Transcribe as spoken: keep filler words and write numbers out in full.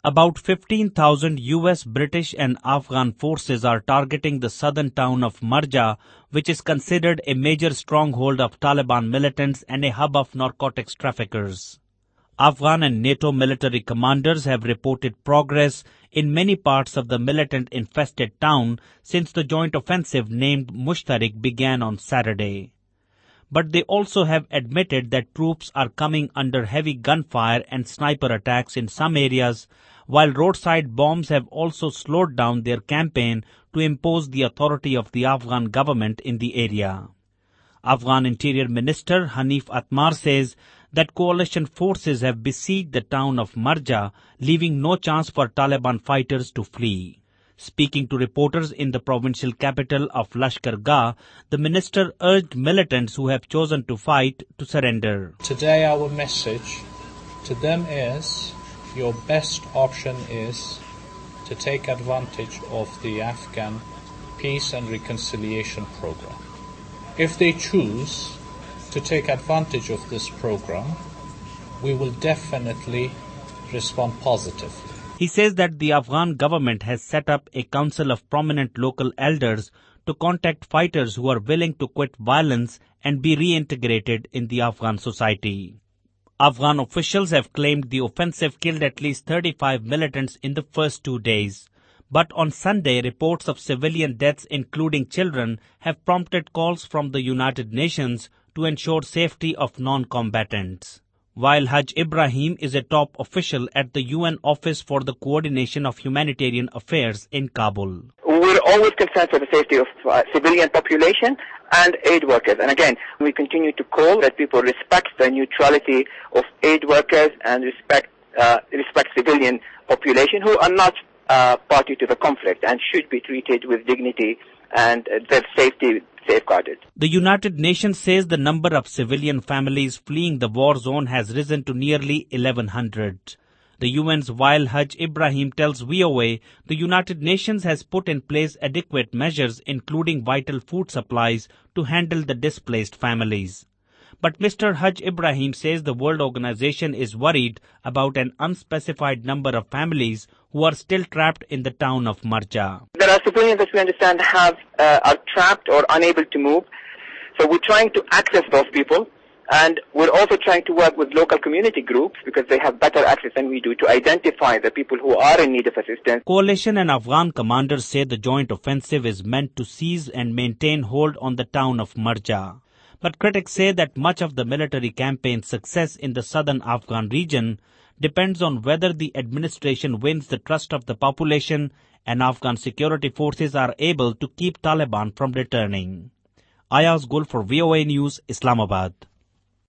About fifteen thousand U S, British and Afghan forces are targeting the southern town of Marja, which is considered a major stronghold of Taliban militants and a hub of narcotics traffickers. Afghan and NATO military commanders have reported progress in many parts of the militant-infested town since the joint offensive named Mushtarik began on Saturday. But they also have admitted that troops are coming under heavy gunfire and sniper attacks in some areas, while roadside bombs have also slowed down their campaign to impose the authority of the Afghan government in the area. Afghan Interior Minister Hanif Atmar says that coalition forces have besieged the town of Marja, leaving no chance for Taliban fighters to flee. Speaking to reporters in the provincial capital of Lashkar Gah, the minister urged militants who have chosen to fight to surrender. Today our message to them is, your best option is to take advantage of the Afghan peace and reconciliation program. If they choose to take advantage of this program, we will definitely respond positively. He says that the Afghan government has set up a council of prominent local elders to contact fighters who are willing to quit violence and be reintegrated in the Afghan society. Afghan officials have claimed the offensive killed at least thirty-five militants in the first two days. But on Sunday, reports of civilian deaths, including children, have prompted calls from the United Nations to ensure safety of non-combatants. While Haj Ibrahim is a top official at the U N Office for the Coordination of Humanitarian Affairs in Kabul. We're always concerned for the safety of uh, civilian population and aid workers. And again, we continue to call that people respect the neutrality of aid workers and respect uh, respect civilian population who are not uh, party to the conflict and should be treated with dignity and uh, their safety safeguarded. The United Nations says the number of civilian families fleeing the war zone has risen to nearly eleven hundred. The U N's while Haj Ibrahim tells V O A the United Nations has put in place adequate measures including vital food supplies to handle the displaced families. But Mister Haj Ibrahim says the World Organization is worried about an unspecified number of families who are still trapped in the town of Marja. There are civilians that we understand have uh, are trapped or unable to move. So we're trying to access those people. And we're also trying to work with local community groups because they have better access than we do to identify the people who are in need of assistance. Coalition and Afghan commanders say the joint offensive is meant to seize and maintain hold on the town of Marja. But critics say that much of the military campaign's success in the southern Afghan region depends on whether the administration wins the trust of the population and Afghan security forces are able to keep Taliban from returning. Ayaz Gul for V O A News, Islamabad.